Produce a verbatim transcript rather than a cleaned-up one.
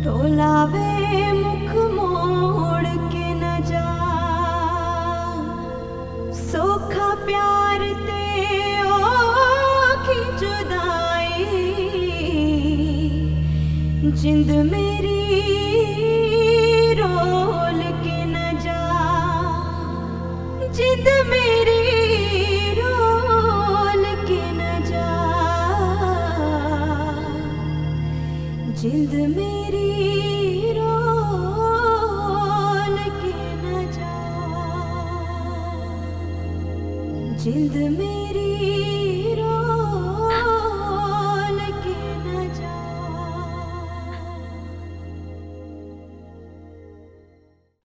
टोलावे मुख मोड़ के न जा, सोखा प्यार ते ओखी जुदाई, जिंद मेरी रोल के न जा, जिंद मेरी रोल के न जा, जिंद मेरी रोल के न जा, जिंद मेरी